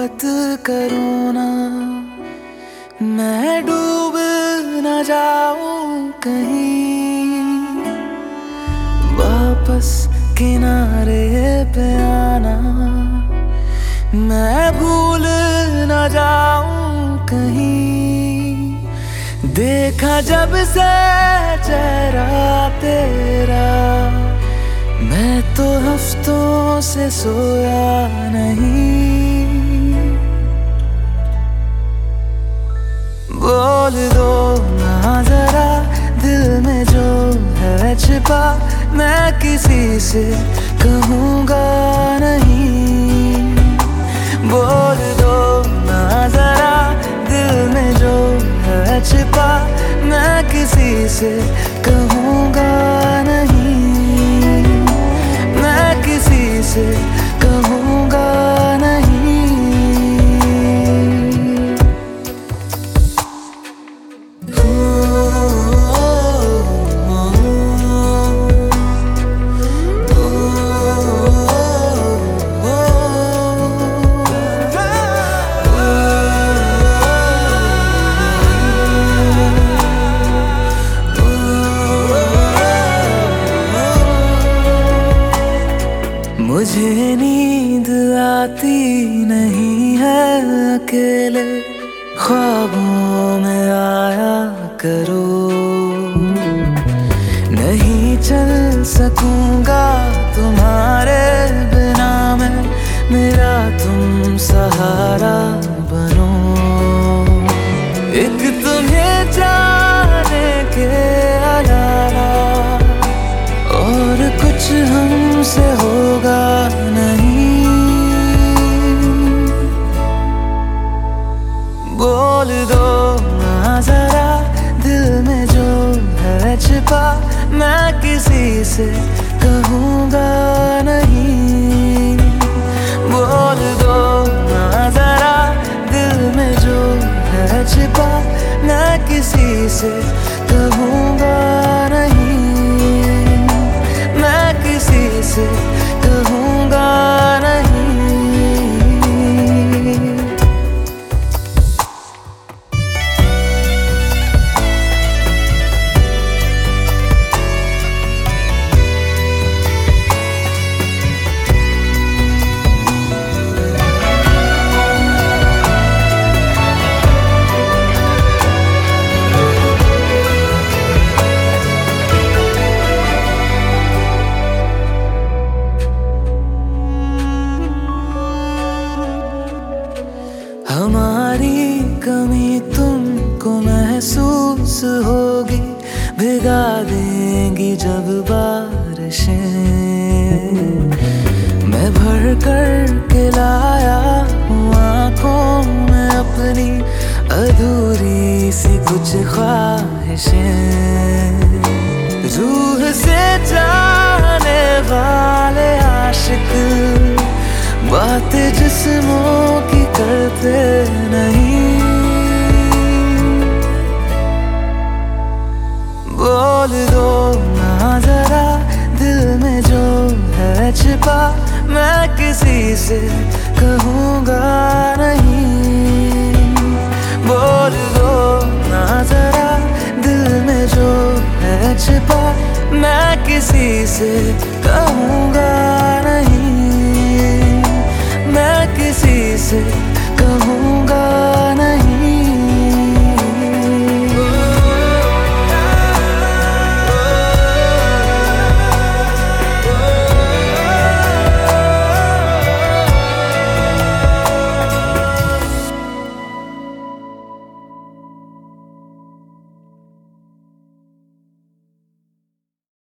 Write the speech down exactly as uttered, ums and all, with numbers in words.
मोहब्बत करूँ ना, मैं डूब न जाऊं कहीं, वापस किनारे पे आना, मैं भूल न जाऊं कहीं। देखा जब से चेहरा तेरा, मैं तो हफ्तों से सोया नहीं। बोल दो ना जरा दिल में जो है छिपा, मैं किसी से कहूँगा नहीं। बोल दो ना जरा दिल में जो है छिपा, मैं किसी से कहूँगा नहीं, मैं किसी से कहूँगा नहीं। मुझे नींद आती नहीं है अकेले, ख्वाबों में आया करो। नहीं चल सकूंगा तुम्हारे बिना मैं, मेरा तुम सहारा बनो। एक तुम्हें जाने के अलावा और कुछ हमसे होगा नहीं। बोल दो ना जरा दिल में जो है छिपा, मैं किसी से कहूँगा नहीं। बोल दो ना जरा दिल में जो है छिपा, मैं किसी से कहूँगा नहीं, मैं किसी से कहूँगा नहीं। हमारी कमी तुमको महसूस होगी, भिगा देंगी जब बारिशें। मैं भर कर के लाया हूँ आँखों में अपनी अधूरी सी कुछ ख्वाहिशें। रूह से जाने वाले आशिक बातें जिस्मों की करते नहीं। बोल दो ना जरा दिल में जो है छिपा, मैं किसी से कहूँगा नहीं। बोल दो ना जरा दिल में जो है छिपा, मैं किसी से कहूँगा नहीं, मैं किसी से